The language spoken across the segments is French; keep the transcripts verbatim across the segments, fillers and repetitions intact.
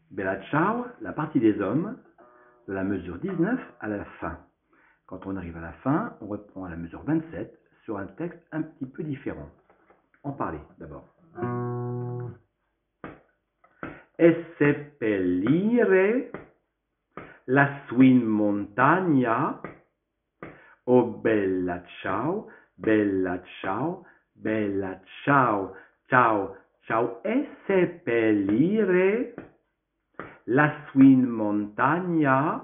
Bella ciao, la partie des hommes, de la mesure dix-neuf à la fin. Quand on arrive à la fin, on reprend à la mesure vingt-sept sur un texte un petit peu différent. En parler d'abord. E seppellire lassù in montagna, oh bella ciao, bella ciao, bella ciao, ciao, ciao, e seppellire lassù in montagna,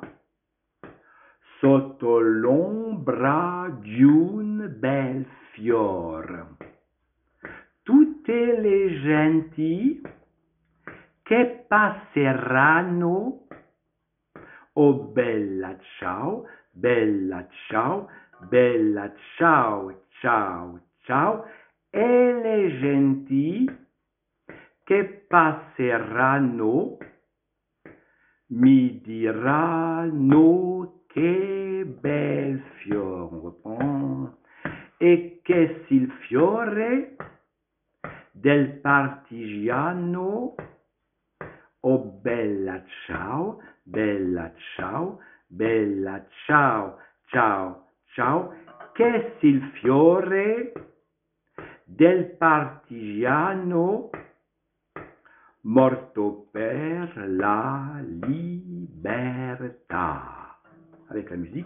sotto l'ombra di un bel fior. Tutte le genti che passeranno, oh bella ciao, bella ciao, bella ciao, ciao, ciao, e le genti che passeranno mi diranno che bel fiore, on reprend, e che il fiore del partigiano, oh bella ciao, bella ciao, bella ciao, ciao, ciao, che il fiore del partigiano morto per la libertà. Avec la musique.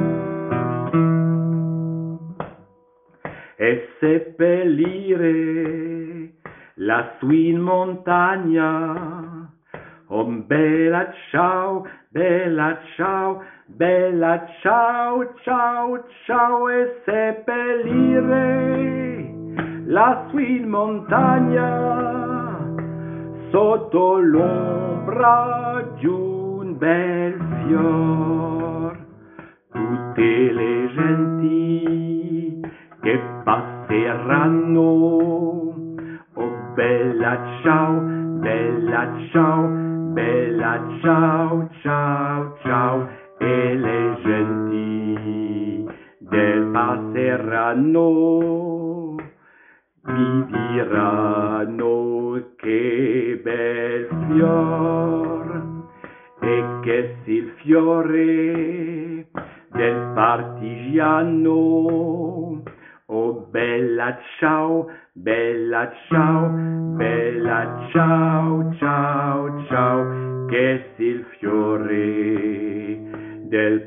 E seppellire lassù in montagna, oh bella ciao, bella ciao, bella ciao, ciao, ciao, e seppellire lassù in montagna, sotto l'ombra di un bel fior. Tutte le genti che passeranno, oh bella ciao, bella ciao, bella ciao, ciao, ciao, e le genti del passeranno mi diranno che bel fior, e che il fiore del partigiano, oh bella ciao, bella ciao, bella ciao, ciao, ciao, che il fiore del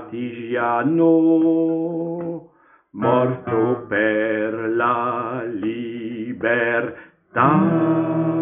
partigiano morto per la libertà.